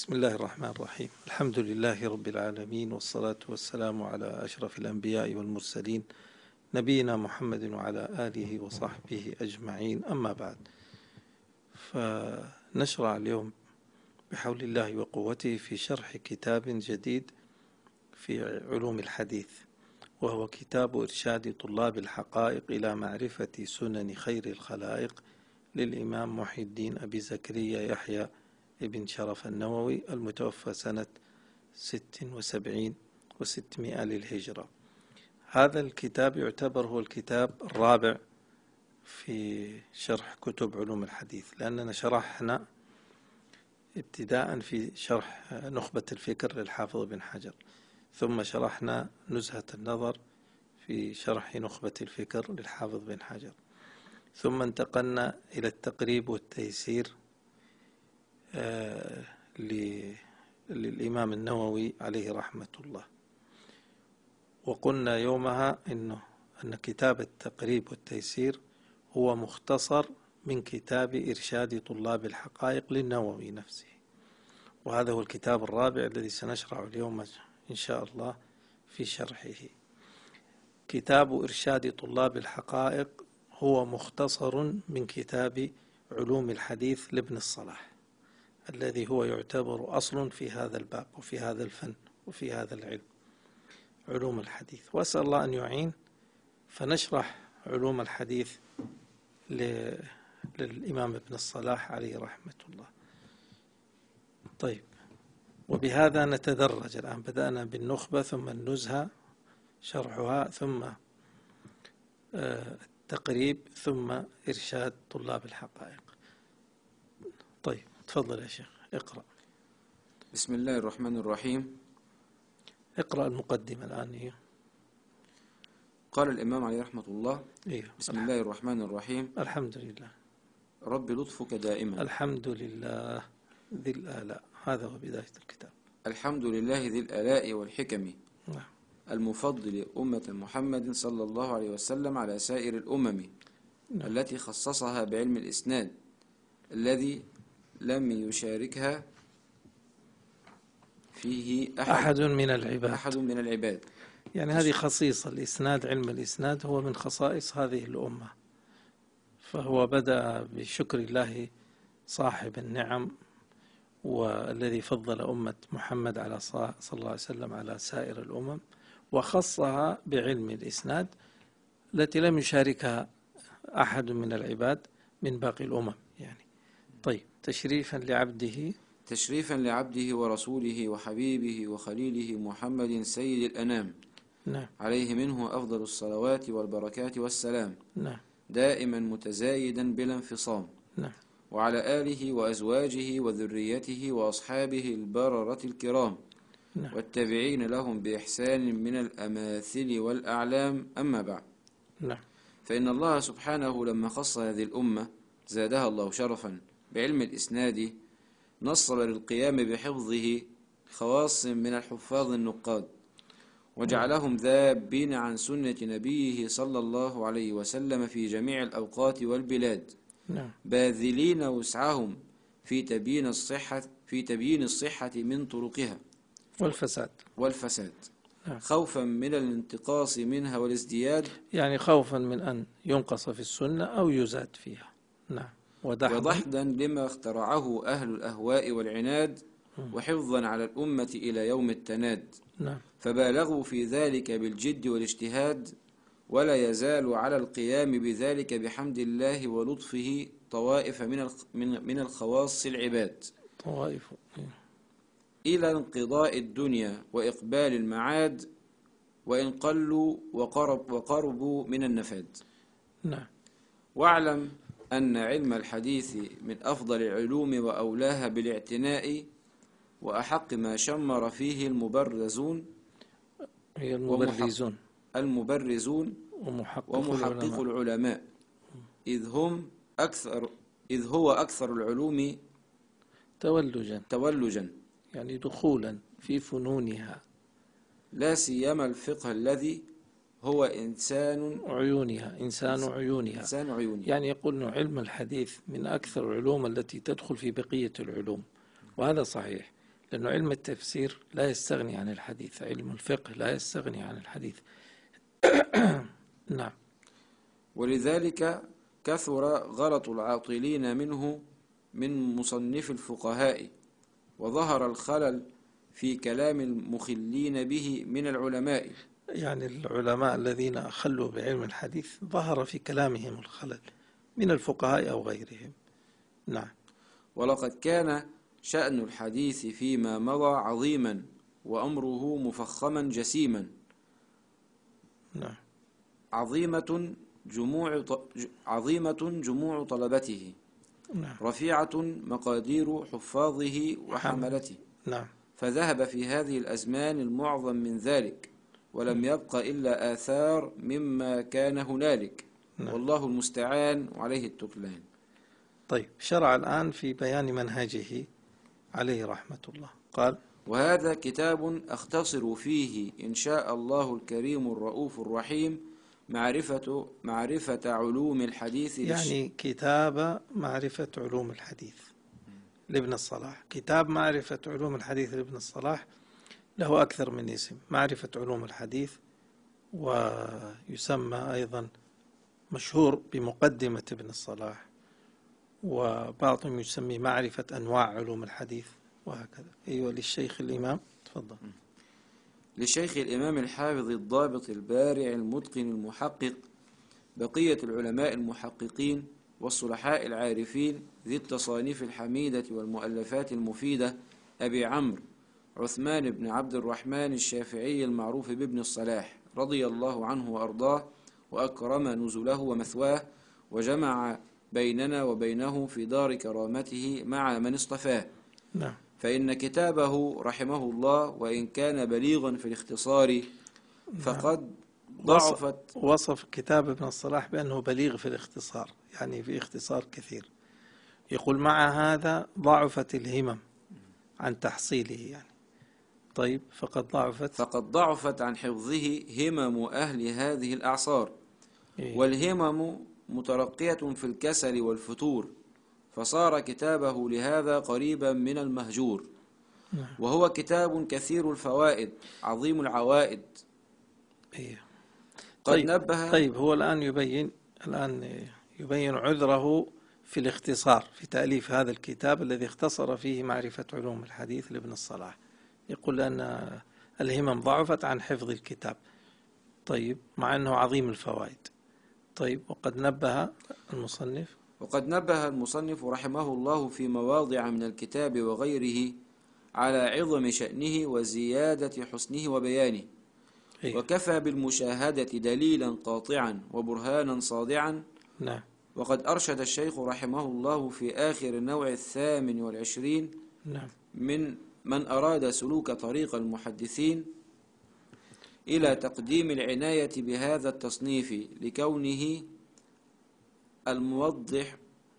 بسم الله الرحمن الرحيم. الحمد لله رب العالمين، والصلاة والسلام على أشرف الأنبياء والمرسلين نبينا محمد وعلى آله وصحبه أجمعين، أما بعد، فنشرع اليوم بحول الله وقوته في شرح كتاب جديد في علوم الحديث، وهو كتاب إرشاد طلاب الحقائق إلى معرفة سنن خير الخلائق للإمام محي الدين أبي زكريا يحيى ابن شرف النووي، المتوفى سنة 76 و600 للهجرة. هذا الكتاب يعتبر هو الكتاب الرابع في شرح كتب علوم الحديث، لأننا شرحنا ابتداء في شرح نخبة الفكر للحافظ بن حجر، ثم شرحنا نزهة النظر في شرح نخبة الفكر للحافظ بن حجر، ثم انتقلنا إلى التقريب والتيسير للإمام النووي عليه رحمة الله. وقلنا يومها أن كتاب التقريب والتيسير هو مختصر من كتاب إرشاد طلاب الحقائق للنووي نفسه، وهذا هو الكتاب الرابع الذي سنشرع اليوم إن شاء الله في شرحه. كتاب إرشاد طلاب الحقائق هو مختصر من كتاب علوم الحديث لابن الصلاح، الذي هو يعتبر أصل في هذا الباب وفي هذا الفن وفي هذا العلم، علوم الحديث. وأسأل الله أن يعين فنشرح علوم الحديث للإمام ابن الصلاح عليه رحمة الله. طيب، وبهذا نتدرج الآن. بدأنا بالنخبة، ثم النزهة شرحها، ثم التقريب، ثم إرشاد طلاب الحقائق. طيب، تفضل يا شيخ، اقرأ. بسم الله الرحمن الرحيم. اقرأ المقدمة الآن. قال الإمام عليه رحمة الله: بسم الله الرحمن الرحيم. الحمد لله رب لطفك دائما. الحمد لله ذي الآلاء. هذا هو بداية الكتاب. الحمد لله ذي الآلاء والحكم، نعم. المفضل أمة محمد صلى الله عليه وسلم على سائر الأمم، نعم. التي خصصها بعلم الإسناد الذي لم يشاركها فيه أحد من العباد. يعني هذه خصيصة الإسناد، علم الإسناد هو من خصائص هذه الأمة، فهو بدأ بشكر الله صاحب النعم، والذي فضل أمة محمد على صلى الله عليه وسلم على سائر الأمم، وخصها بعلم الإسناد التي لم يشاركها أحد من العباد من باقي الأمم يعني. طيب، تشريفا لعبده ورسوله وحبيبه وخليله محمد سيد الأنام، نعم، عليه منه أفضل الصلوات والبركات والسلام، نعم، دائما متزايدا بلا انفصام، نعم، وعلى آله وأزواجه وذريته وأصحابه البررة الكرام، نعم، والتابعين لهم بإحسان من الأماثل والأعلام، أما بعد. نعم. فإن الله سبحانه لما خص هذه الأمة زادها الله شرفا بعلم الإسناد، نصر للقيام بحفظه خواص من الحفاظ النقاد، وجعلهم ذابين عن سنة نبيه صلى الله عليه وسلم في جميع الأوقات والبلاد، باذلين وسعهم في تبيين الصحة من طرقها والفساد، خوفا من الانتقاص منها والازدياد، يعني خوفا من أن ينقص في السنة أو يزاد فيها، نعم، وضحدا لما اخترعه أهل الأهواء والعناد، وحفظا على الأمة إلى يوم التناد، نعم، فبالغوا في ذلك بالجد والاجتهاد، ولا يزال على القيام بذلك بحمد الله ولطفه طوائف من الخواص العباد، طوائف، إلى انقضاء الدنيا وإقبال المعاد، وإن قلوا وقربوا من النفاد. نعم. واعلم أن علم الحديث من أفضل العلوم وأولاها بالاعتناء، وأحق ما شمر فيه المبرزون ومحقق العلماء، إذ هو أكثر العلوم تولجا، يعني دخولا في فنونها، لا سيما الفقه الذي هو إنسان عيونها. يعني يقول علم الحديث من أكثر العلوم التي تدخل في بقية العلوم، وهذا صحيح، لأنه علم التفسير لا يستغني عن الحديث، علم الفقه لا يستغني عن الحديث. نعم. ولذلك كثر غلط العاطلين منه من مصنف الفقهاء، وظهر الخلل في كلام المخلين به من العلماء. يعني العلماء الذين أخلوا بعلم الحديث ظهر في كلامهم الخلل من الفقهاء أو غيرهم. نعم. ولقد كان شأن الحديث فيما مضى عظيما، وأمره مفخما جسيما. نعم. عظيمة جموع طلبته. نعم. رفيعة مقادير حفاظه وحملته. نعم. فذهب في هذه الأزمان المعظم من ذلك، ولم يبق إلا آثار مما كان هنالك. نعم. والله المستعان وعليه التكلان. طيب، شرع الآن في بيان منهجه عليه رحمة الله. قال: وهذا كتاب أختصر فيه إن شاء الله الكريم الرؤوف الرحيم معرفة علوم الحديث. يعني كتاب معرفة علوم الحديث لابن الصلاح. كتاب معرفة علوم الحديث لابن الصلاح له أكثر من اسم: معرفة علوم الحديث، ويسمى أيضا مشهور بمقدمة ابن الصلاح، وبعضهم يسمي معرفة أنواع علوم الحديث، وهكذا. أيوة، للشيخ الإمام. تفضل. للشيخ الإمام الحافظ الضابط البارع المتقن المحقق بقية العلماء المحققين والصلحاء العارفين ذي التصانيف الحميدة والمؤلفات المفيدة أبي عمرو عثمان بن عبد الرحمن الشافعي المعروف بابن الصلاح، رضي الله عنه وأرضاه، وأكرم نزله ومثواه، وجمع بيننا وبينه في دار كرامته مع من اصطفاه. نعم. فإن كتابه رحمه الله وإن كان بليغا في الاختصار فقد ضعفت. وصف كتاب ابن الصلاح بأنه بليغ في الاختصار، يعني في اختصار كثير. يقول: مع هذا ضعفت الهمم عن تحصيله يعني. طيب، فقد ضعفت عن حفظه همم أهل هذه الأعصار. والهمم مترقية في الكسل والفتور، فصار كتابه لهذا قريبا من المهجور. وهو كتاب كثير الفوائد عظيم العوائد. طيب، هو الآن يبين عذره في الاختصار في تأليف هذا الكتاب الذي اختصر فيه معرفة علوم الحديث لابن الصلاح. يقول أن الهمم ضعفت عن حفظ الكتاب. طيب، مع أنه عظيم الفوائد. طيب، وقد نبه المصنف رحمه الله في مواضع من الكتاب وغيره على عظم شأنه وزيادة حسنه وبيانه. وكفى بالمشاهدة دليلا قاطعا وبرهانا صادعا. نعم. وقد أرشد الشيخ رحمه الله في آخر النوع 28 من أراد سلوك طريق المحدثين إلى تقديم العناية بهذا التصنيف لكونه الموضح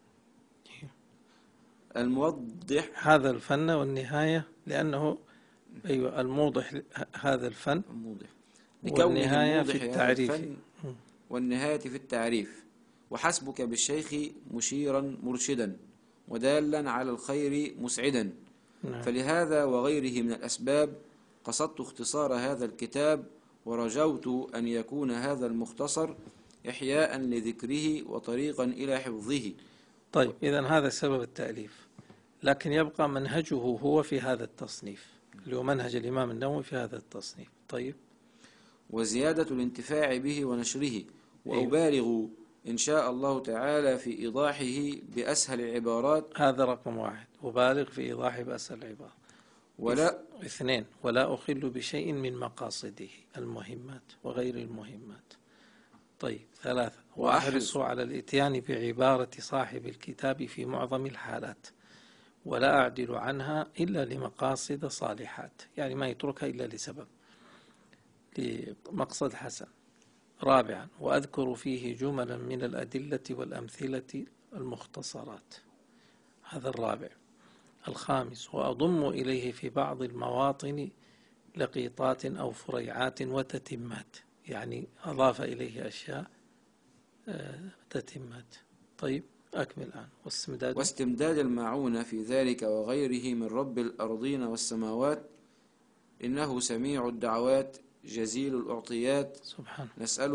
هذا الفن، والنهاية لأنه الموضح هذا الفن، والنهاية في التعريف والنهاية في التعريف. وحسبك بالشيخ مشيرا مرشدا ودالا على الخير مسعدا. فلهذا وغيره من الأسباب قصدت اختصار هذا الكتاب، ورجوت أن يكون هذا المختصر إحياء لذكره وطريقا إلى حفظه. طيب، إذن هذا سبب التأليف، لكن يبقى منهجه هو في هذا التصنيف، اللي هو منهج الإمام النووي في هذا التصنيف. طيب، وزيادة الانتفاع به ونشره. وأبالغ إن شاء الله تعالى في إيضاحه بأسهل العبارات. هذا رقم 1، أبالغ في إيضاحه بأسهل العبارات. 2، ولا أخل بشيء من مقاصده المهمات وغير المهمات. طيب، 3، وأحرص على الإتيان بعبارة صاحب الكتاب في معظم الحالات، ولا أعدل عنها إلا لمقاصد صالحات، يعني ما يتركها إلا لسبب، لمقصد حسن. 4، وأذكر فيه جملا من الأدلة والأمثلة المختصرات. هذا 4. 5، وأضم إليه في بعض المواطن لقيطات أو فريعات وتتمات، يعني أضاف إليه أشياء تتمات. طيب، أكمل الآن. واستمداد المعونة في ذلك وغيره من رب الأرضين والسماوات، إنه سميع الدعوات جزيل الأعطيات سبحانه.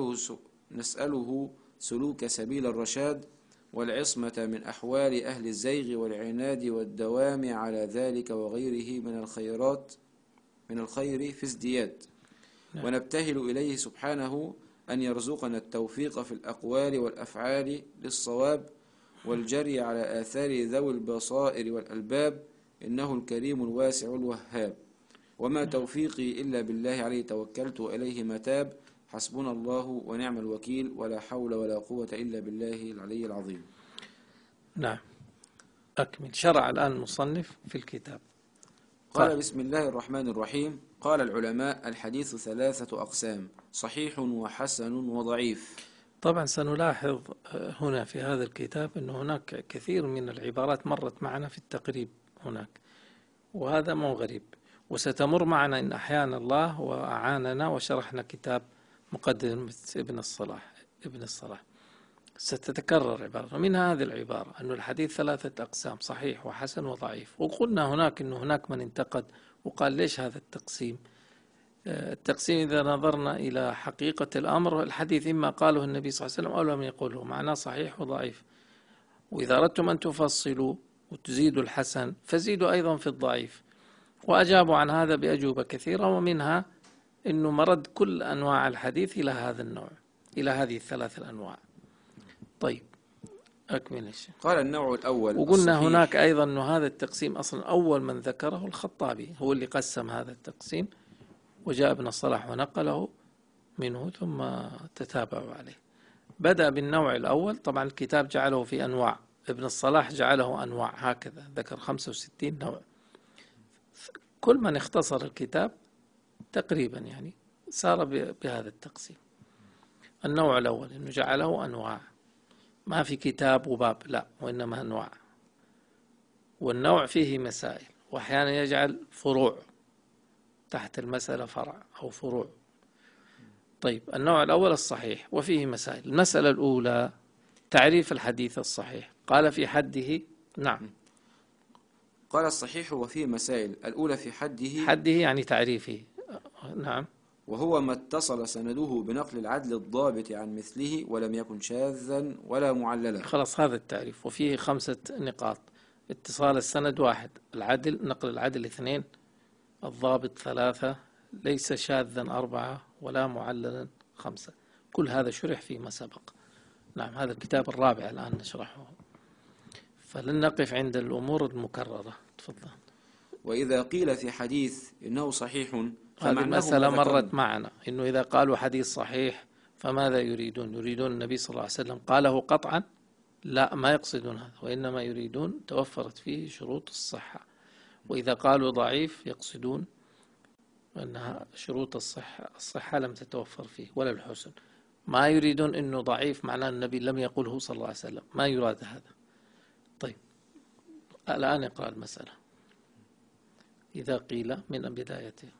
نسأله سلوك سبيل الرشاد والعصمة من أحوال أهل الزيغ والعناد والدوام على ذلك وغيره من الخير في ازدياد. ونبتهل إليه سبحانه أن يرزقنا التوفيق في الأقوال والأفعال للصواب والجري على آثار ذوي البصائر والألباب، إنه الكريم الواسع الوهاب. وما توفيقي إلا بالله عليه توكلت وإليه متاب، حسبنا الله ونعم الوكيل، ولا حول ولا قوة إلا بالله العلي العظيم. نعم، أكمل. شرع الآن المصنف في الكتاب. قال: بسم الله الرحمن الرحيم. قال العلماء: الحديث 3 أقسام: صحيح وحسن وضعيف. طبعا سنلاحظ هنا في هذا الكتاب أن هناك كثير من العبارات مرت معنا في التقريب هناك، وهذا مو غريب، وستمر معنا إن أحيانا الله وأعاننا وشرحنا كتاب مقدمة ابن الصلاح ستتكرر عبارة من هذه العبارة أن الحديث 3 أقسام: صحيح وحسن وضعيف. وقلنا هناك أنه هناك من انتقد وقال ليش هذا التقسيم؟ التقسيم إذا نظرنا إلى حقيقة الأمر، الحديث إما قاله النبي صلى الله عليه وسلم أو لم يقوله، معناه صحيح وضعيف. وإذا أردتم أن تفصلوا وتزيدوا الحسن فزيدوا أيضا في الضعيف. وأجابوا عن هذا بأجوبة كثيرة، ومنها أنه مرد كل أنواع الحديث إلى هذا النوع، إلى هذه ال3 الأنواع. طيب أكمل الشيء. قال: النوع الأول. وقلنا الصحيح. هناك أيضا أنه هذا التقسيم أصلا أول من ذكره الخطابي، هو اللي قسم هذا التقسيم، وجاء ابن الصلاح ونقله منه ثم تتابعوا عليه. بدأ بالنوع الأول. طبعا الكتاب جعله في أنواع، ابن الصلاح جعله أنواع، هكذا ذكر 65 نوع. كل من اختصر الكتاب تقريبا يعني سار بهذا التقسيم. النوع الأول أنه جعله أنواع، ما في كتاب وباب، لا، وإنما أنواع. والنوع فيه مسائل، وأحيانا يجعل فروع تحت المسألة، فرع أو فروع. طيب النوع الأول الصحيح وفيه مسائل. المسألة الأولى تعريف الحديث الصحيح. قال في حده. نعم، قال: الصحيح وفيه مسائل. الأولى في حده يعني تعريفه. نعم. وهو ما اتصل سنده بنقل العدل الضابط عن مثله ولم يكن شاذا ولا معللا. خلاص، هذا التعريف. وفيه 5 نقاط: اتصال السند 1، العدل نقل العدل 2، الضابط 3، ليس شاذا 4، ولا معللا 5. كل هذا شرح فيما سبق. نعم، هذا الكتاب الرابع الآن نشرحه، فلن نقف عند الأمور المكررة. تفضل. وإذا قيل في حديث إنه صحيح، هذه المسألة مرت معنا، إنه إذا قالوا حديث صحيح فماذا يريدون؟ يريدون النبي صلى الله عليه وسلم قاله قطعا؟ لا، ما يقصدون هذا، وإنما يريدون توفرت فيه شروط الصحة. وإذا قالوا ضعيف يقصدون أنها شروط الصحة لم تتوفر فيه ولا الحسن. ما يريدون أنه ضعيف معناه النبي لم يقله صلى الله عليه وسلم، ما يراد هذا. طيب الآن اقرأ المسألة. إذا قيل من بدايته.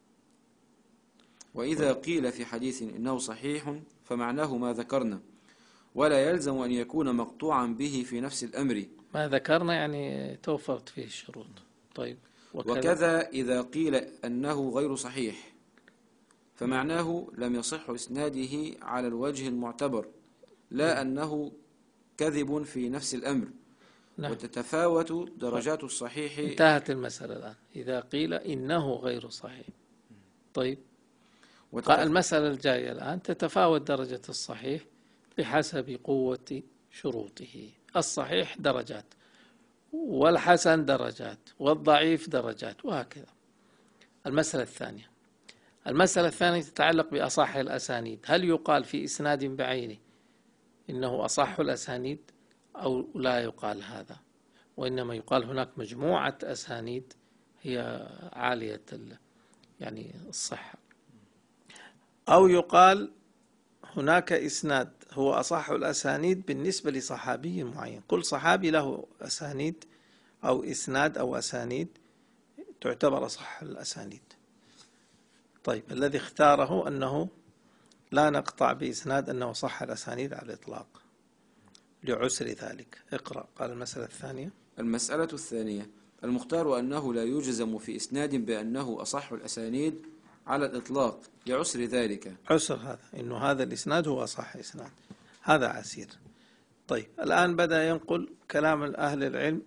وإذا قيل في حديث إنه صحيح فمعناه ما ذكرنا، ولا يلزم أن يكون مقطوعا به في نفس الأمر. ما ذكرنا يعني توفرت فيه الشروط. طيب وكذا إذا قيل أنه غير صحيح فمعناه لم يصح إسناده على الوجه المعتبر، لا أنه كذب في نفس الأمر. نعم. وتتفاوت درجات الصحيح. انتهت المسألة الآن. إذا قيل إنه غير صحيح. طيب المسألة الجاية الآن تتفاوت درجة الصحيح بحسب قوة شروطه. الصحيح درجات، والحسن درجات، والضعيف درجات، وهكذا. المسألة الثانية تتعلق بأصح الأسانيد. هل يقال في إسناد بعينه إنه أصح الأسانيد أو لا يقال هذا؟ وإنما يقال هناك مجموعة أسانيد هي عالية يعني الصحة، أو يقال هناك إسناد هو أصح الأسانيد بالنسبة لصحابي معين. كل صحابي له أسانيد أو إسناد أو أسانيد تعتبر أصح الأسانيد. طيب الذي اختاره أنه لا نقطع بإسناد أنه صح الأسانيد على الإطلاق. لعسر ذلك. اقرأ. قال المسألة الثانية. المسألة الثانية: المختار أنه لا يجزم في إسناد بأنه أصح الأسانيد على الإطلاق لعسر ذلك. عسر هذا، إنه هذا الإسناد هو أصح إسناد، هذا عسير. طيب الآن بدأ ينقل كلام أهل العلم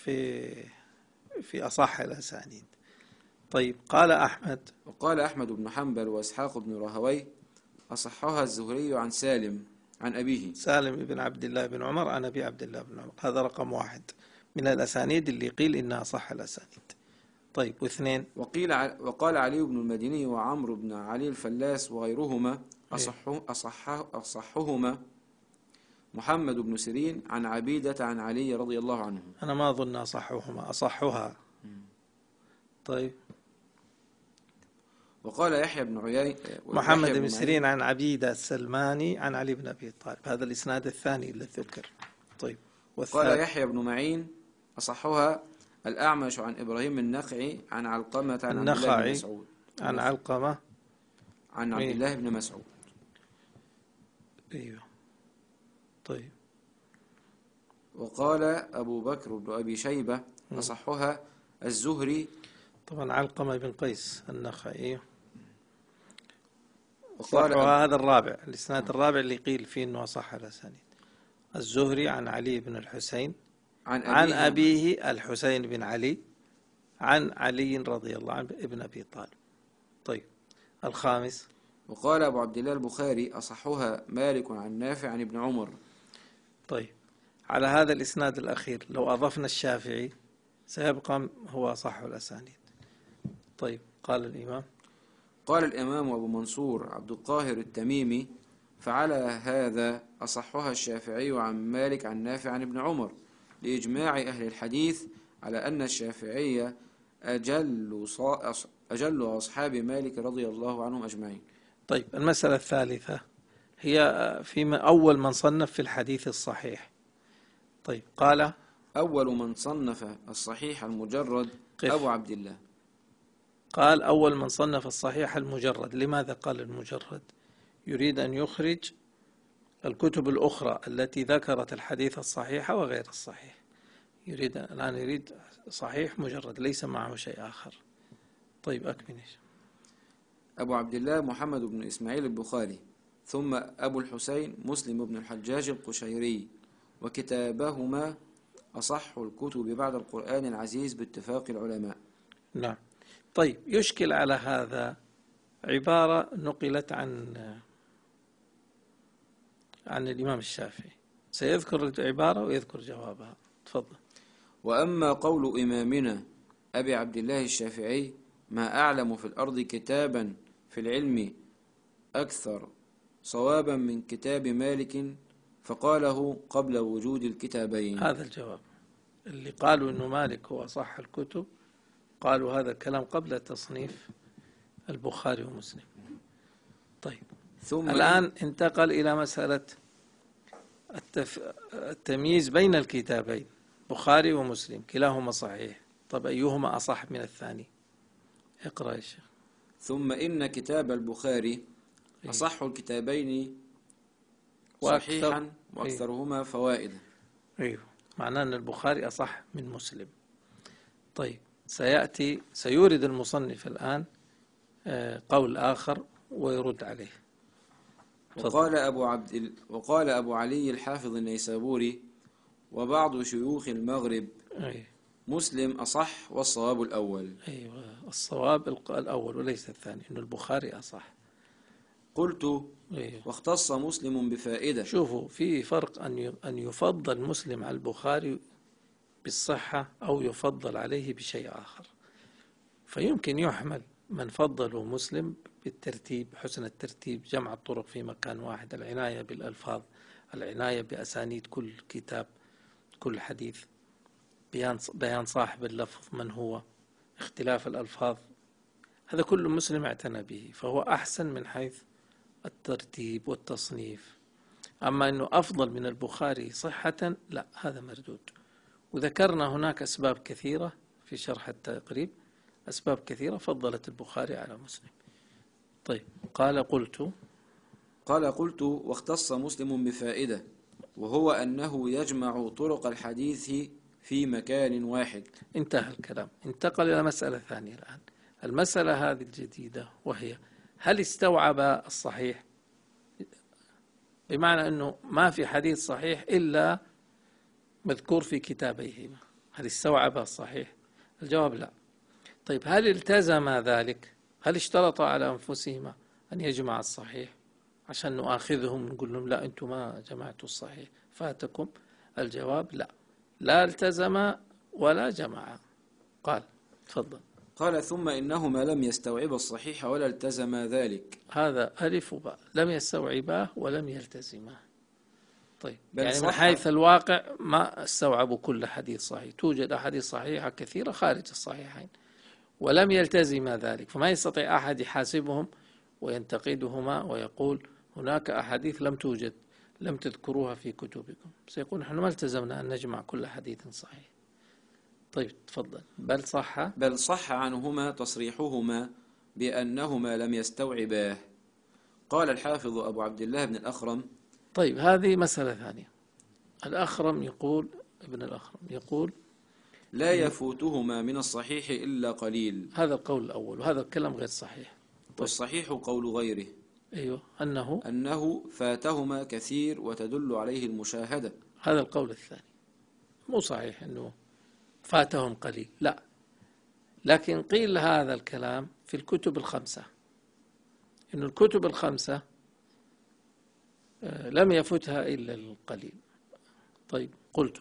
في أصح الأسانيد. طيب قال أحمد. وقال أحمد بن حنبل وإسحاق بن راهويه: أصحها الزهري عن سالم عن أبيه. سالم بن عبد الله بن عمر عن أبي عبد الله بن عمر، هذا رقم 1 من الأسانيد اللي قيل إنها أصح الأسانيد. طيب واثنين. وقال علي بن المديني وعمرو بن علي الفلاس وغيرهما: أصحهما محمد بن سيرين عن عبيدة عن علي رضي الله عنه. أنا ما أظن أصحهما، أصحها. طيب. وقال يحيى بن عيينة محمد بن سيرين عن عبيدة السلماني عن علي بن أبي طالب، هذا الإسناد الثاني الذي ذكر. طيب. قال يحيى بن معين: أصحها الأعمش عن إبراهيم النخعي عن علقمة عن عبد الله بن مسعود. عن علقمة عن عبد الله بن مسعود. أيوه. طيب. وقال أبو بكر بن أبي شيبة: أصحها الزهري. طبعا علقمة بن قيس النخعي. وقال هذا الرابع، الإسناد الرابع اللي قيل فيه أنه أصح الأسانيد. الزهري عن علي بن الحسين عن أبيه الحسين بن علي عن علي رضي الله عنه ابن أبي طالب. طيب الخامس. وقال أبو عبد الله البخاري: أصحها مالك عن نافع عن ابن عمر. طيب على هذا الإسناد الأخير لو أضفنا الشافعي سيبقى هو أصح الأسانيد. طيب قال الإمام. قال الإمام أبو منصور عبد القاهر التميمي: فعلى هذا أصحها الشافعي عن مالك عن نافع عن ابن عمر، لإجماع أهل الحديث على أن الشافعية أجل أصحاب مالك رضي الله عنهم أجمعين. طيب المسألة الثالثة هي في أول من صنف في الحديث الصحيح. طيب قال: أول من صنف الصحيح المجرد أبو عبد الله. قال أول من صنف الصحيح المجرد. لماذا قال المجرد؟ يريد أن يخرج الكتب الأخرى التي ذكرت الحديث الصحيح وغير الصحيح. الآن يريد صحيح مجرد ليس معه شيء آخر. طيب أكمل. أبو عبد الله محمد بن إسماعيل البخاري، ثم أبو الحسين مسلم بن الحجاج القشيري، وكتابهما أصح الكتب بعد القرآن العزيز باتفاق العلماء. نعم. طيب يشكل على هذا عبارة نقلت عن الإمام الشافعي، سيذكر العبارة ويذكر جوابها. تفضل. وأما قول إمامنا أبي عبد الله الشافعي: ما أعلم في الأرض كتابا في العلم أكثر صوابا من كتاب مالك، فقاله قبل وجود الكتابين. هذا الجواب اللي قالوا إنه مالك هو صح الكتب، قالوا هذا الكلام قبل تصنيف البخاري ومسلم. طيب ثم الآن انتقل إلى مسألة التمييز بين الكتابين، بخاري ومسلم كلاهما صحيح. طب أيهما أصح من الثاني؟ اقرأ يا شيخ. ثم إن كتاب البخاري أصح الكتابين صحيحا وأكثرهما فوائدا. أيوه، معناه أن البخاري أصح من مسلم. طيب سيورد المصنف الآن قول آخر ويرد عليه. وقال أبو علي الحافظ النيسابوري وبعض شيوخ المغرب: مسلم أصح والصواب الأول. أيوة، الصواب الأول وليس الثاني، إنه البخاري أصح. قلت: واختص مسلم بفائدة. شوفوا، في فرق أن يفضل مسلم على البخاري بالصحة أو يفضل عليه بشيء آخر. فيمكن يحمل من فضله مسلم بالترتيب، حسن الترتيب، جمع الطرق في مكان واحد، العناية بالألفاظ، العناية بأسانيد كل كتاب، كل حديث، بيان صاحب اللفظ من هو، اختلاف الألفاظ، هذا كل مسلم اعتنى به، فهو أحسن من حيث الترتيب والتصنيف. أما أنه أفضل من البخاري صحة، لا، هذا مردود. وذكرنا هناك أسباب كثيرة في شرح التقريب، أسباب كثيرة فضلت البخاري على مسلم. طيب قال قلت واختص مسلم بفائدة. وهو أنه يجمع طرق الحديث في مكان واحد. انتهى الكلام، انتقل إلى مسألة ثانية الآن. المسألة هذه الجديدة وهي هل استوعب الصحيح؟ بمعنى أنه ما في حديث صحيح إلا مذكور في كتابيهما، هل استوعب الصحيح؟ الجواب لا. طيب هل التزم ذلك؟ هل اشترط على أنفسهما أن يجمع الصحيح عشان نؤاخذهم نقول لهم لا أنتم ما جمعتوا الصحيح فاتكم؟ الجواب لا، لا التزم ولا جمع. قال تفضل. قال ثم إنهما لم يستوعب الصحيح ولا التزم ذلك. هذا ألف وباء، لم يستوعباه ولم يلتزماه. طيب يعني من حيث الواقع ما استوعبوا كل حديث صحيح، توجد أحاديث صحيحة كثيرة خارج الصحيحين ولم يلتزم ذلك، فما يستطيع أحد يحاسبهم وينتقدهما ويقول هناك أحاديث لم توجد، لم تذكروها في كتبكم، سيقول نحن ما التزمنا أن نجمع كل حديث صحيح. طيب تفضل. بل صح عنهما تصريحهما بأنهما لم يستوعباه. قال الحافظ أبو عبد الله بن الأخرم. طيب هذه مسألة ثانية. الأخرم يقول، ابن الأخرم يقول لا يفوتهما من الصحيح إلا قليل. هذا القول الأول، وهذا الكلام غير صحيح. طيب. والصحيح قول غيره. أيوه أنه فاتهما كثير وتدل عليه المشاهدة. هذا القول الثاني مو صحيح أنه فاتهم قليل، لا، لكن قيل هذا الكلام في الكتب الخمسة، إن الكتب الخمسة لم يفتها إلا القليل. طيب قلت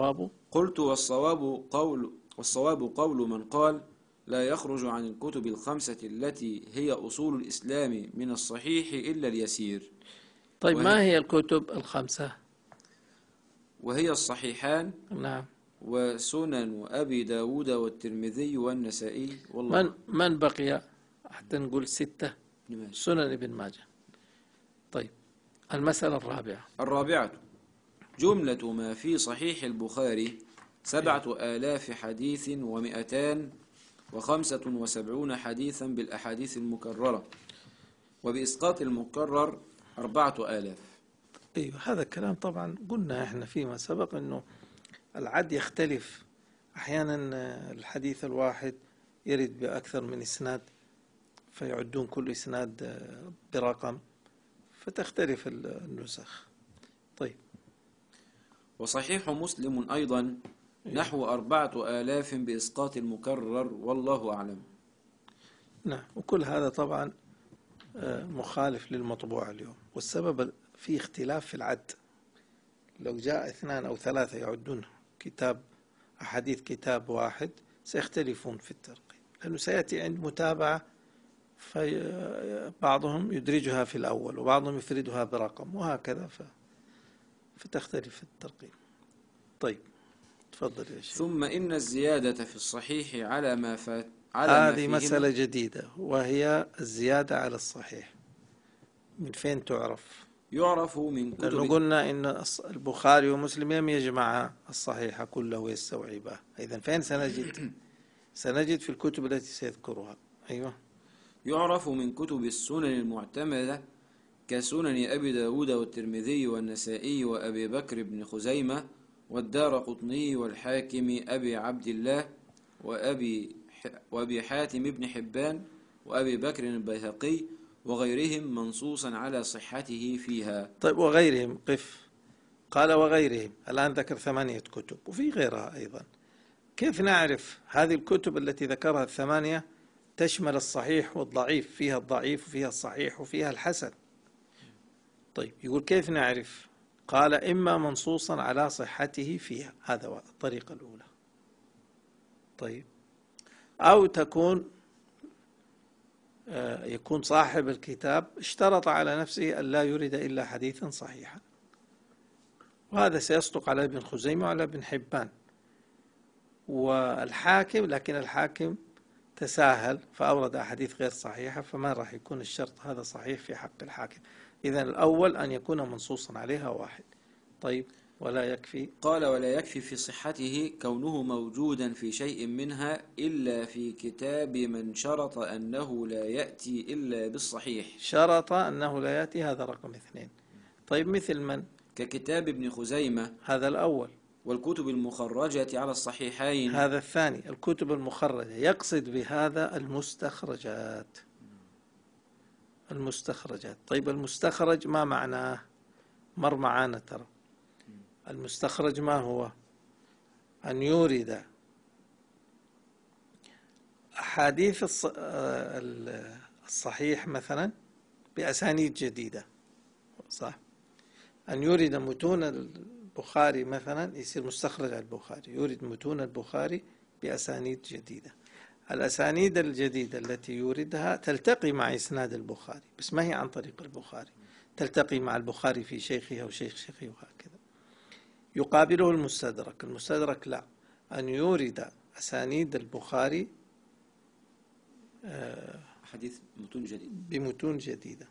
والصواب قول من قال لا يخرج عن الكتب الخمسة التي هي أصول الإسلام من الصحيح إلا اليسير. طيب ما هي الكتب الخمسة؟ وهي الصحيحان، نعم، وسنن وأبي داود والترمذي والنسائي. والله من بقي حتى نقول 6؟ سنن ابن ماجه. طيب المسألة الرابعة جملة ما في صحيح البخاري 7,000 حديث و275 حديثا بالأحاديث المكررة، وبإسقاط المكرر 4,000. أيوة هذا الكلام طبعا قلنا احنا فيما سبق أنه العد يختلف، أحيانا الحديث الواحد يرد بأكثر من إسناد فيعدون كل إسناد برقم فتختلف النسخ. طيب وصحيح مسلم أيضا نحو 4,000 بإسقاط المكرر، والله أعلم. نعم، وكل هذا طبعا مخالف للمطبوع اليوم، والسبب في اختلاف في العد. لو جاء 2 أو 3 يعدون أحاديث كتاب واحد سيختلفون في الترقيم، لأنه سيأتي عند متابعة فبعضهم يدرجها في الأول وبعضهم يفردها برقم وهكذا فتختلف الترقيم. طيب تفضل يا شيخ. ثم إن الزيادة في الصحيح على ما فات هذه مسألة جديدة، وهي الزيادة على الصحيح. من فين تعرف؟ يعرف من كتب، لأنه قلنا إن البخاري ومسلم لم يجمع الصحيح كله ويستوعبه، إذن فين سنجد؟ سنجد في الكتب التي سيذكرها. أيوة. يعرف من كتب السنن المعتمدة كسنن أبي داود والترمذي والنسائي وأبي بكر بن خزيمة والدارقطني والحاكم أبي عبد الله وأبي حاتم بن حبان وأبي بكر البيهقي وغيرهم منصوصا على صحته فيها. طيب وغيرهم قف، قال وغيرهم، الآن ذكر 8 كتب وفي غيرها أيضا. كيف نعرف هذه الكتب التي ذكرها 8 تشمل الصحيح والضعيف؟ فيها الضعيف وفيها الصحيح وفيها الحسن. طيب يقول كيف نعرف؟ قال إما منصوصا على صحته فيها، هذا الطريقة الأولى. طيب أو يكون صاحب الكتاب اشترط على نفسه أن لا يريد إلا حديثا صحيحا، وهذا سيصدق على ابن خزيمة وعلى ابن حبان والحاكم، لكن الحاكم تساهل فأورد أحاديث غير صحيحة، فما راح يكون الشرط هذا صحيح في حق الحاكم. إذن الأول أن يكون منصوصا عليها واحد. طيب ولا يكفي؟ قال ولا يكفي في صحته كونه موجودا في شيء منها إلا في كتاب من شرط أنه لا يأتي إلا بالصحيح. شرط أنه لا يأتي، هذا رقم 2. طيب مثل من؟ ككتاب ابن خزيمة، هذا الأول. والكتب المخرجة على الصحيحين، هذا الثاني. الكتب المخرجة يقصد بهذا المستخرجات. المستخرجات. طيب المستخرج ما معناه؟ مر معانا ترى. المستخرج ما هو؟ أن يورد أحاديث الصحيح مثلا بأسانيد جديدة، صح؟ أن يورد متون البخاري مثلا، يصير مستخرج على البخاري، يورد متون البخاري بأسانيد جديدة. الأسانيد الجديدة التي يوردها تلتقي مع إسناد البخاري، بس ما هي عن طريق البخاري، تلتقي مع البخاري في شيخه أو شيخ شيخه وهكذا. يقابله المستدرك. المستدرك لا، أن يورد أسانيد البخاري حديث متون جديدة بمتون جديدة.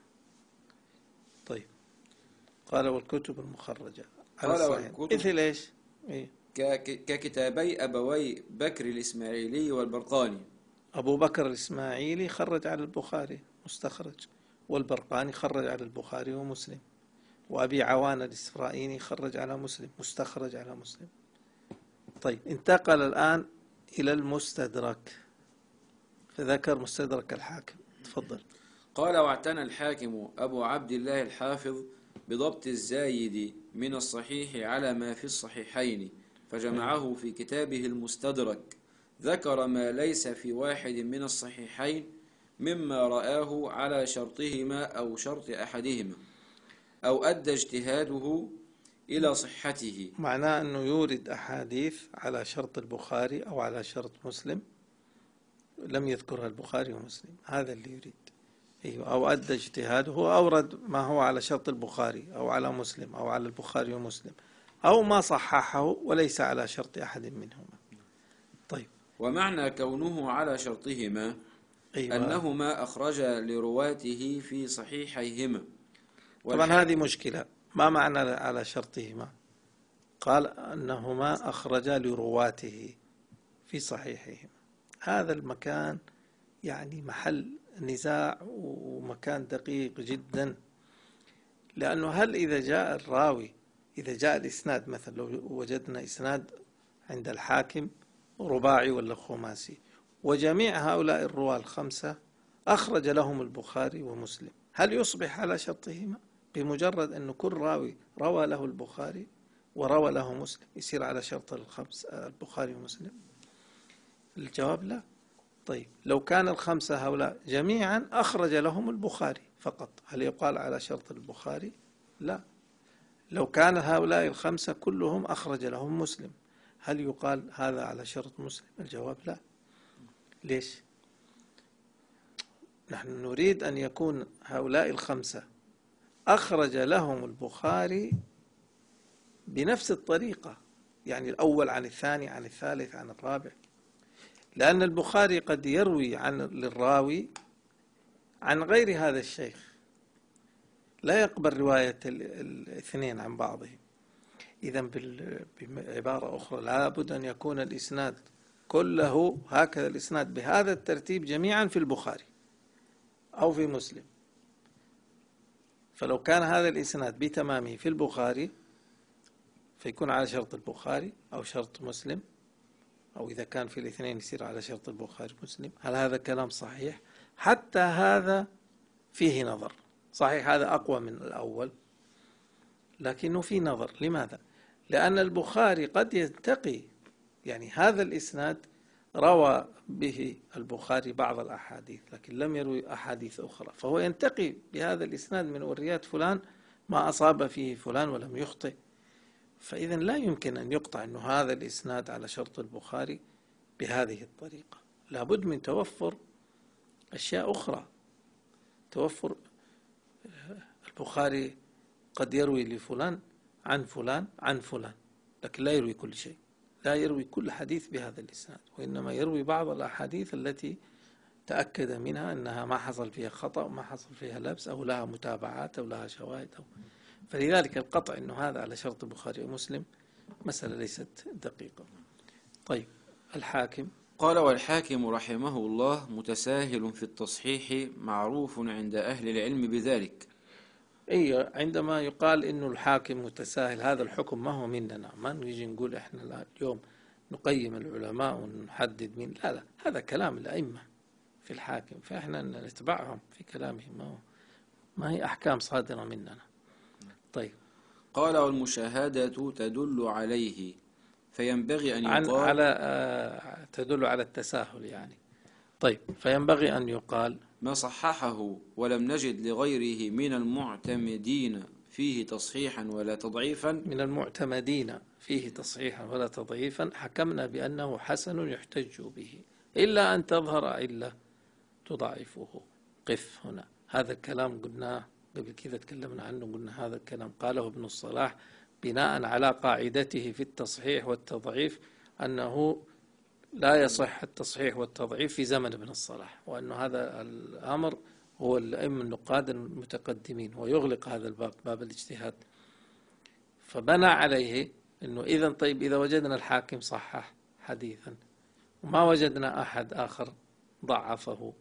طيب قال والكتب المخرجة على الصحيح مثل ايش؟ إيه؟ ككتابي أبوي بكر الإسماعيلي والبرقاني. أبو بكر الإسماعيلي خرج على البخاري مستخرج، والبرقاني خرج على البخاري ومسلم، وأبي عوان الإسرائيلي خرج على مسلم مستخرج على مسلم. طيب انتقل الآن إلى المستدرك، فذكر مستدرك الحاكم. تفضل. قال واعتنى الحاكم أبو عبد الله الحافظ بضبط الزايد من الصحيح على ما في الصحيحين، فجمعه في كتابه المستدرك، ذكر ما ليس في واحد من الصحيحين مما رآه على شرطهما أو شرط أحدهما، أو أدى اجتهاده إلى صحته. معناه أنه يورد أحاديث على شرط البخاري أو على شرط مسلم لم يذكرها البخاري ومسلم، هذا اللي يريد. أيوة. أو أدى اجتهاده، هو أورد ما هو على شرط البخاري أو على مسلم أو على البخاري ومسلم، أو ما صححه وليس على شرط أحد منهما. طيب. ومعنى كونه على شرطهما أيوة. أنهما أخرجا لرواته في صحيحيهما. طبعا هذه مشكلة. ما معنى على شرطهما؟ قال أنهما أخرجا لرواته في صحيحهما. هذا المكان يعني محل نزاع ومكان دقيق جدا، لأنه هل إذا جاء الراوي، إذا جاء الإسناد مثلا، لو وجدنا إسناد عند الحاكم رباعي ولا خماسي، وجميع هؤلاء الرواة الخمسة أخرج لهم البخاري ومسلم، هل يصبح على شرطهما بمجرد أن كل راوي روى له البخاري وروى له مسلم يصير على شرط البخاري ومسلم؟ الجواب لا. طيب لو كان الخمسة هؤلاء جميعا أخرج لهم البخاري فقط، هل يقال على شرط البخاري؟ لا. لو كان هؤلاء الخمسة كلهم أخرج لهم مسلم، هل يقال هذا على شرط مسلم؟ الجواب لا. ليش؟ نحن نريد أن يكون هؤلاء الخمسة أخرج لهم البخاري بنفس الطريقة، يعني الأول عن الثاني عن الثالث عن الرابع، لأن البخاري قد يروي للراوي عن غير هذا الشيخ، لا يقبل رواية الاثنين عن بعضهم. إذن بعبارة أخرى لابد أن يكون الإسناد كله هكذا، الإسناد بهذا الترتيب جميعا في البخاري أو في مسلم. فلو كان هذا الإسناد بتمامه في البخاري فيكون على شرط البخاري أو شرط مسلم، أو إذا كان في الاثنين يصير على شرط البخاري ومسلم. هل هذا كلام صحيح؟ حتى هذا فيه نظر. صحيح هذا أقوى من الأول، لكنه في نظر. لماذا؟ لأن البخاري قد ينتقي، يعني هذا الإسناد روى به البخاري بعض الأحاديث لكن لم يروي أحاديث أخرى، فهو ينتقي بهذا الإسناد من وريات فلان ما أصاب فيه فلان ولم يخطئ. فإذا لا يمكن أن يقطع أن هذا الإسناد على شرط البخاري بهذه الطريقة. لابد من توفر أشياء أخرى. توفر البخاري قد يروي لفلان عن فلان عن فلان، لكن لا يروي كل شيء، لا يروي كل حديث بهذا الإسناد، وإنما يروي بعض الأحاديث التي تأكد منها أنها ما حصل فيها خطأ وما حصل فيها لبس أو لها متابعات أو لها شواهد فلذلك القطع أنه هذا على شرط البخاري ومسلم مسألة ليست دقيقة. طيب الحاكم قال والحاكم رحمه الله متساهل في التصحيح معروف عند أهل العلم بذلك، إيه، عندما يقال إنه الحاكم متساهل، هذا الحكم ما هو مننا، ما نيجي نقول إحنا اليوم نقيم العلماء ونحدد مين، لا لا، هذا كلام الأئمة في الحاكم، فإحنا نتبعهم في كلامهم، ما هي أحكام صادرة مننا. طيب، قال والمشاهدة تدل عليه فينبغي أن يقال تدل على التساهل يعني. طيب، فينبغي أن يقال ما صححه ولم نجد لغيره من المعتمدين فيه تصحيحا ولا تضعيفا، من المعتمدين فيه تصحيحا ولا تضعيفا، حكمنا بأنه حسن يحتج به، إلا أن تظهر علة تضعفه. قف هنا، هذا الكلام قلناه قبل كذا، تكلمنا عنه، قلنا هذا الكلام قاله ابن الصلاح بناء على قاعدته في التصحيح والتضعيف، أنه لا يصح التصحيح والتضعيف في زمن ابن الصلاح، وأن هذا الأمر هو الأئمة النقاد المتقدمين، ويغلق هذا الباب، باب الاجتهاد. فبنى عليه أنه إذا طيب، إذا وجدنا الحاكم صحح حديثا وما وجدنا أحد آخر ضعفه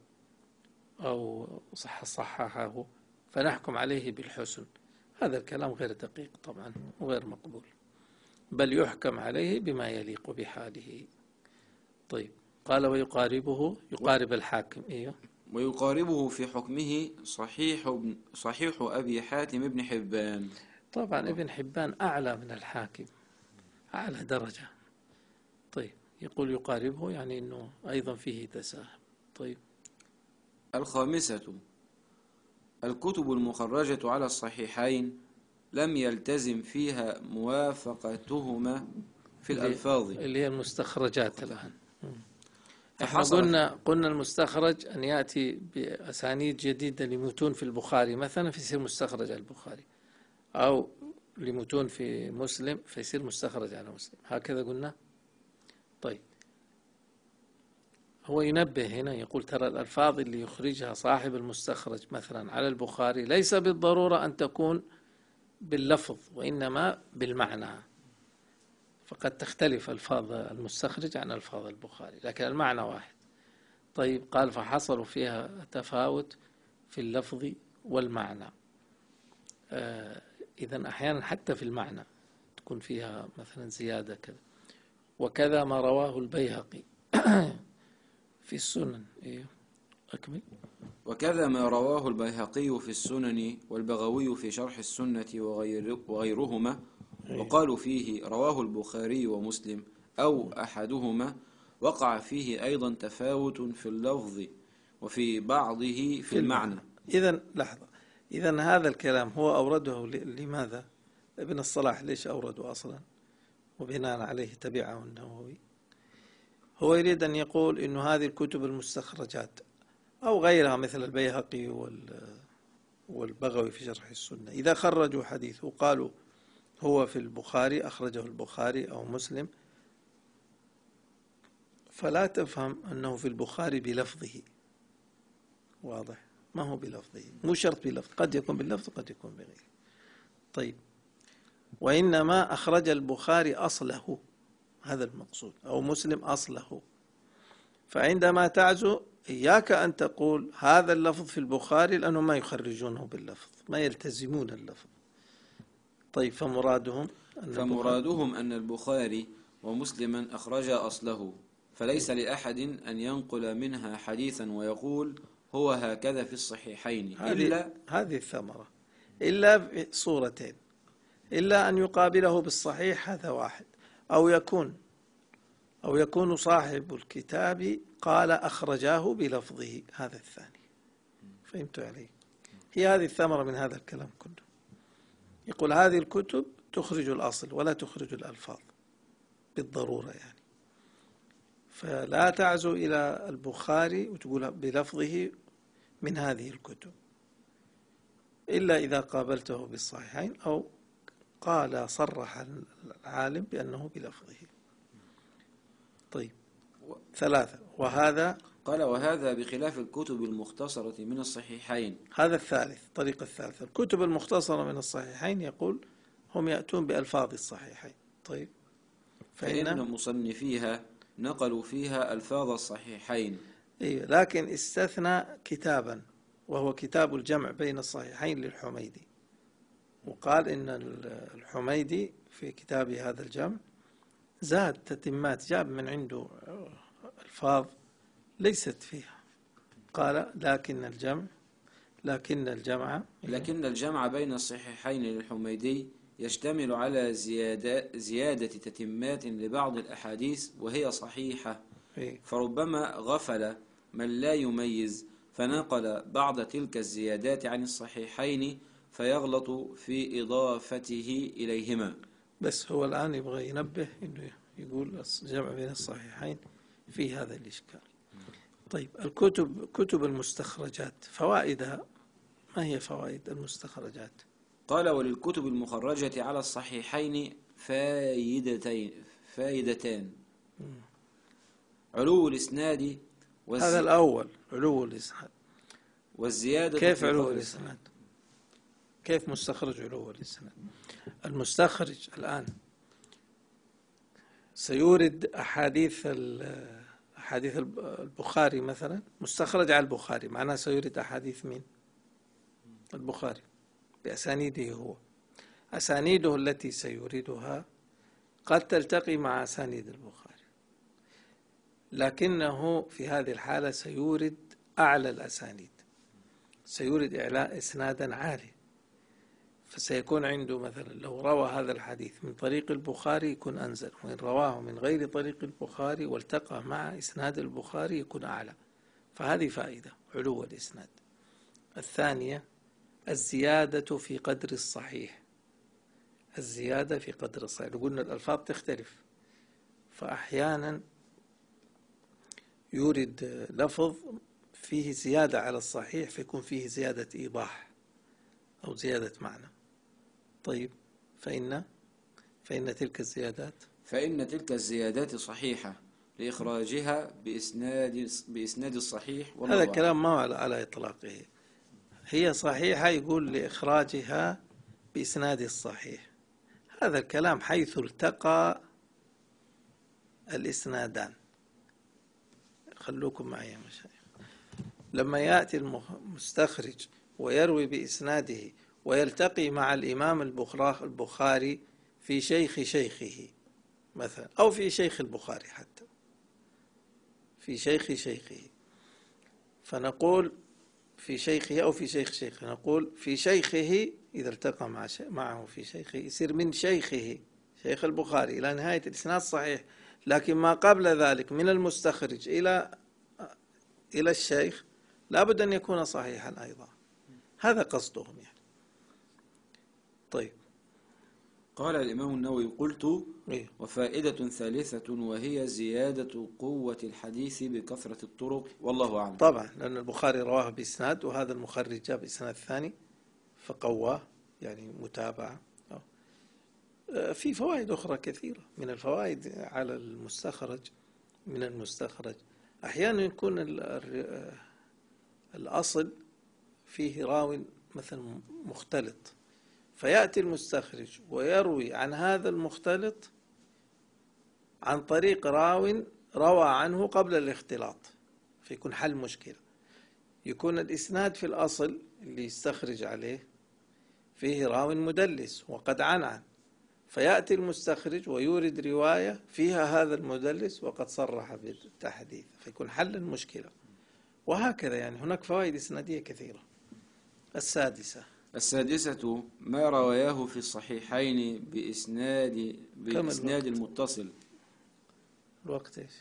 أو صححه، فنحكم عليه بالحسن. هذا الكلام غير دقيق طبعا وغير مقبول، بل يحكم عليه بما يليق بحاله. طيب، قال ويقاربه، يقارب الحاكم. إيه، ويقاربه في حكمه صحيح أبي حاتم ابن حبان. طبعا ابن حبان أعلى من الحاكم، أعلى درجة. طيب، يقول يقاربه يعني أنه أيضا فيه تساهل. طيب، الخامسة الكتب المخرجة على الصحيحين لم يلتزم فيها موافقتهما في الألفاظ، اللي هي المستخرجات الآن. احنا قلنا المستخرج أن يأتي بأسانيد جديدة لمتون في البخاري مثلا فيصير مستخرج على البخاري، أو لمتون في مسلم فيصير مستخرج على مسلم، هكذا قلنا. طيب، هو ينبه هنا، يقول ترى الألفاظ اللي يخرجها صاحب المستخرج مثلا على البخاري ليس بالضرورة أن تكون باللفظ، وإنما بالمعنى، فقد تختلف ألفاظ المستخرج عن ألفاظ البخاري، لكن المعنى واحد. طيب، قال فحصلوا فيها تفاوت في اللفظ والمعنى. إذن أحيانا حتى في المعنى تكون فيها مثلا زيادة كذا. وكذا ما رواه البيهقي في السنن. إيه، أكمل. وكذا ما رواه البيهقي في السنن والبغوي في شرح السنة وغيرهما، وقالوا فيه رواه البخاري ومسلم أو أحدهما، وقع فيه أيضا تفاوت في اللفظ وفي بعضه في المعنى. إذن لحظة، إذن هذا الكلام هو أورده لماذا؟ ابن الصلاح ليش أورده أصلا وبناء عليه تبعه النووي؟ هو يريد أن يقول إنه هذه الكتب المستخرجات أو غيرها مثل البيهقي والبغوي في شرح السنة، إذا خرجوا حديث وقالوا هو في البخاري، أخرجه البخاري أو مسلم، فلا تفهم أنه في البخاري بلفظه، واضح؟ ما هو بلفظه، مو شرط بلفظ، قد يكون باللفظ قد يكون بغيره. طيب، وإنما أخرج البخاري أصله، هذا المقصود، أو مسلم أصله. فعندما تعزو إياك أن تقول هذا اللفظ في البخاري، لأنهم ما يخرجونه باللفظ، ما يلتزمون اللفظ. طيب، فمرادهم أن البخاري ومسلما أخرجا أصله، فليس لأحد أن ينقل منها حديثا ويقول هو هكذا في الصحيحين، هذه الثمرة، إلا بصورتين، إلا أن يقابله بالصحيح، هذا واحد، أو يكون صاحب الكتاب قال أخرجاه بلفظه، هذا الثاني. فهمت علي؟ هي هذه الثمرة من هذا الكلام كله. يقول هذه الكتب تخرج الأصل ولا تخرج الألفاظ بالضرورة يعني، فلا تعزو إلى البخاري وتقول بلفظه من هذه الكتب، إلا إذا قابلته بالصحيحين أو قال صرح العالم بأنه بلفظه. طيب، 3. وهذا قال وهذا بخلاف الكتب المختصرة من الصحيحين. هذا الثالث، طريقة الثالثة، الكتب المختصرة من الصحيحين يقول هم يأتون بألفاظ الصحيحين. طيب، فإن مصنفيها نقلوا فيها ألفاظ الصحيحين، لكن استثنى كتابا، وهو كتاب الجمع بين الصحيحين للحميدي، وقال إن الحميدي في كتابه هذا الجمع زاد تتمات، جاب من عنده ألفاظ ليست فيها. قال لكن الجمع بين الصحيحين للحميدي يشتمل على زيادة تتمات لبعض الأحاديث وهي صحيحة، فربما غفل من لا يميز فنقل بعض تلك الزيادات عن الصحيحين فيغلط في إضافته إليهما. بس هو الآن يبغى ينبه إنه يقول الجمع بين الصحيحين في هذا الإشكال. طيب كتب المستخرجات فوائدها، ما هي فوائد المستخرجات؟ قال: وللكتب المخرجة على الصحيحين فائدتان: علو الإسناد هذا الأول، علو الإسناد والزيادة. كيف علو الإسناد؟ كيف مستخرج علو الإسناد؟ المستخرج الآن سيورد أحاديث البخاري مثلا، مستخرج على البخاري، معناه سيورد أحاديث مين؟ البخاري بأسانيده هو. أسانيده التي سيوردها قد تلتقي مع أسانيد البخاري، لكنه في هذه الحالة سيورد أعلى الأسانيد، سيورد إعلاء إسنادا عالي، فسيكون عنده مثلا لو روى هذا الحديث من طريق البخاري يكون أنزل، وإن رواه من غير طريق البخاري والتقى مع إسناد البخاري يكون أعلى. فهذه فائدة علو الإسناد. الثانية الزيادة في قدر الصحيح، الزيادة في قدر الصحيح. قلنا الألفاظ تختلف، فأحيانا يورد لفظ فيه زيادة على الصحيح فيكون فيه زيادة إيضاح أو زيادة معنى. طيب فإن تلك الزيادات صحيحة لإخراجها بإسناد الصحيح. هذا الكلام ما على إطلاقه، هي صحيحة يقول لإخراجها بإسناد الصحيح. هذا الكلام حيث التقى الإسنادان. خلوكم معي يا مشايخ. لما يأتي المستخرج ويروي بإسناده ويلتقي مع الإمام البخاري في شيخه مثلا، أو في شيخ البخاري حتى في شيخه، فنقول في شيخه أو في شيخه، نقول في شيخه إذا التقى معه في شيخه يصير من شيخه شيخ البخاري إلى نهاية الإسناد صحيح، لكن ما قبل ذلك من المستخرج إلى الشيخ لابد أن يكون صحيحا أيضا. هذا قصدهم يعني. طيب قال الإمام النووي: قلت: وفائدة ثالثة وهي زيادة قوة الحديث بكثرة الطرق، والله أعلم. طبعا لأن البخاري رواه بإسناد وهذا المخرج جاب إسناد ثاني فقواه، يعني متابعة. في فوائد أخرى كثيرة من الفوائد على المستخرج. من المستخرج أحيانا يكون الأصل فيه راو مثلا مختلط، فيأتي المستخرج ويروي عن هذا المختلط عن طريق راو روى عنه قبل الاختلاط، فيكون حل مشكلة. يكون الإسناد في الأصل اللي يستخرج عليه فيه راو مدلس وقد عنعن، فيأتي المستخرج ويورد رواية فيها هذا المدلس وقد صرح بالتحديث، فيكون حل المشكلة. وهكذا يعني هناك فوائد إسنادية كثيرة. السادسة ما رواياه في الصحيحين بإسناد المتصل. الوقت إيش؟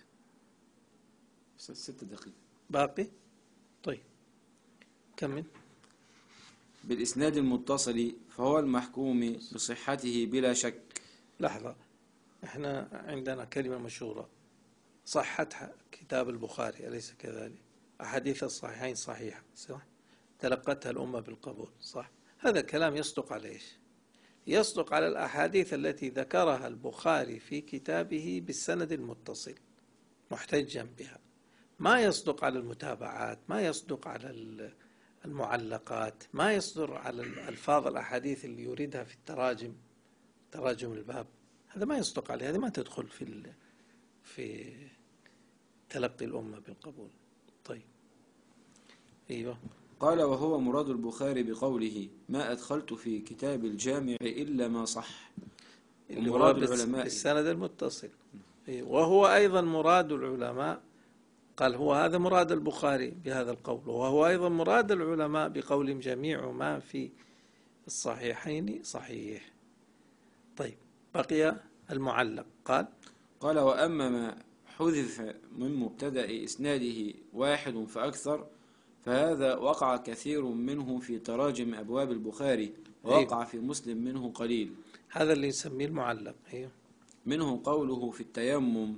6 دقيقة باقي. طيب كمل. بالإسناد المتصل فهو المحكوم بصحته بلا شك. لحظة، احنا عندنا كلمة مشهورة: صحة كتاب البخاري، أليس كذلك؟ أحاديث الصحيحين صحيحة، صح؟ تلقتها الأمة بالقبول، صح؟ هذا الكلام يصدق على إيش؟ يصدق على الأحاديث التي ذكرها البخاري في كتابه بالسند المتصل محتجا بها. ما يصدق على المتابعات، ما يصدق على المعلقات، ما يصدر على الألفاظ الأحاديث اللي يريدها في تراجم الباب. هذا ما يصدق عليه، هذا ما تدخل في تلقي الأمة بالقبول. طيب أيوه. قال وهو مراد البخاري بقوله ما أدخلت في كتاب الجامع إلا ما صح. مراد العلماء السند المتصل. وهو أيضا مراد العلماء، قال هو هذا مراد البخاري بهذا القول، وهو أيضا مراد العلماء بقول جميع ما في الصحيحين صحيح. طيب بقي المعلق. قال وأما ما حذف من مبتدأ إسناده واحد فأكثر فهذا وقع كثير منه في تراجم أبواب البخاري، ووقع في مسلم منه قليل. هذا اللي نسميه المعلق. منه قوله في التيمم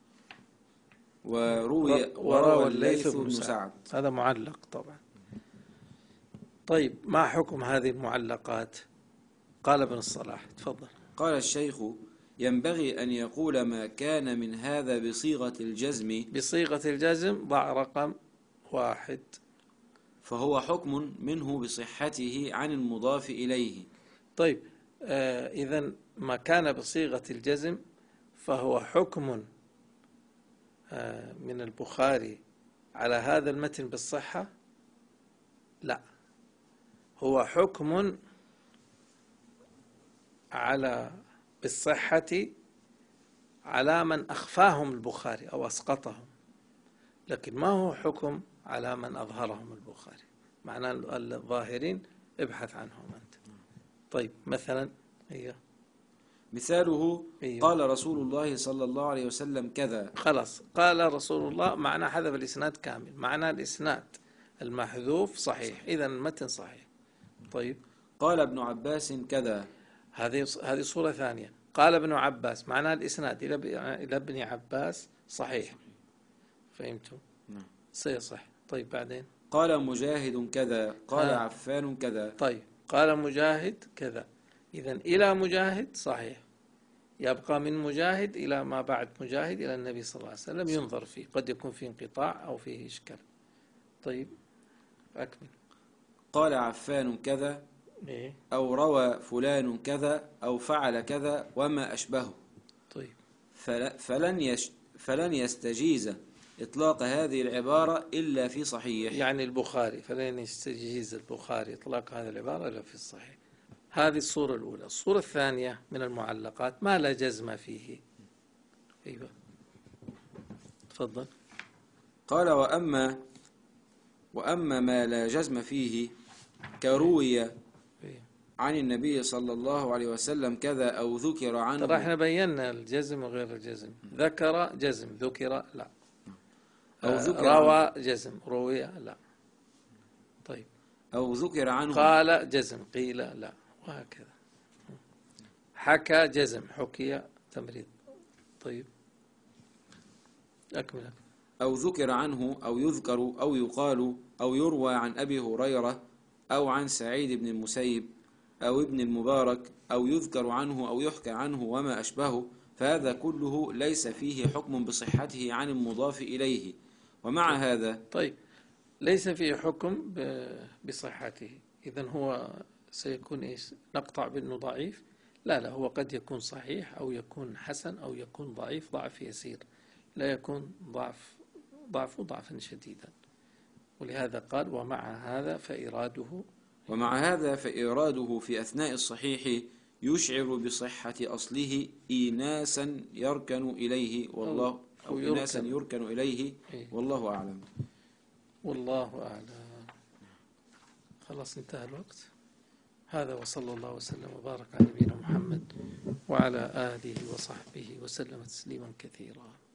وروى الليث بن سعد، هذا معلق طبعا. طيب ما حكم هذه المعلقات؟ قال ابن الصلاح، تفضل. قال الشيخ ينبغي أن يقول ما كان من هذا بصيغة الجزم. بصيغة الجزم ضع رقم 1، فهو حكم منه بصحته عن المضاف إليه. طيب إذن ما كان بصيغة الجزم فهو حكم من البخاري على هذا المتن بالصحة؟ لا، هو حكم على بالصحة على من أخفاهم البخاري أو أسقطهم، لكن ما هو حكم على من أظهرهم البخاري. معنى الظاهرين ابحث عنهم أنت. طيب مثلا مثاله قال رسول الله صلى الله عليه وسلم كذا. خلاص، قال رسول الله معنى حذف الإسناد كامل، معنى الإسناد المحذوف صحيح، إذا المتن صحيح. طيب قال ابن عباس كذا، هذه صورة ثانية. قال ابن عباس معنى الإسناد إلى ابن عباس صحيح. فهمتم؟ نعم سيصح. طيب بعدين قال مجاهد كذا، قال عفان كذا. طيب قال مجاهد كذا، إذن إلى مجاهد صحيح، يبقى من مجاهد إلى ما بعد مجاهد إلى النبي صلى الله عليه وسلم ينظر فيه، قد يكون فيه انقطاع أو فيه إشكال. طيب أكمل. قال عفان كذا أو روى فلان كذا أو فعل كذا وما أشبهه. طيب فلن يستجيز إطلاق هذه العبارة إلا في صحيح. يعني البخاري فلن يستجيز البخاري إطلاق هذه العبارة إلا في الصحيح. هذه الصورة الأولى. الصورة الثانية من المعلقات ما لا جزم فيه. أيوة تفضل. قال وأما ما لا جزم فيه كروي عن النبي صلى الله عليه وسلم كذا أو ذكر عنه. ترى احنا بينا الجزم وغير الجزم. ذكر جزم، ذكر لا. أو ذكر روى جزم، روي لا. طيب أو ذكر عنه. قال جزم، قيل لا، وهكذا. حكى جزم، حكي تمريض. طيب أكمل. أو ذكر عنه أو يذكر أو يقال أو يروى عن أبي هريرة أو عن سعيد بن المسيب أو ابن المبارك أو يذكر عنه أو يحكى عنه وما أشبهه، فهذا كله ليس فيه حكم بصحته عن المضاف إليه. ومع هذا طيب ليس فيه حكم بصحته، إذن هو سيكون إيش؟ نقطع بأنه ضعيف؟ لا، هو قد يكون صحيح أو يكون حسن أو يكون ضعيف ضعف يسير، لا يكون ضعفا شديدا. ولهذا قال ومع هذا فإراده في أثناء الصحيح يشعر بصحة أصله إيناسا يركن إليه والله أعلم. والله أعلم. خلاص انتهى الوقت. هذا وصلى الله وسلم وبارك على نبينا محمد وعلى آله وصحبه وسلم تسليما كثيرا.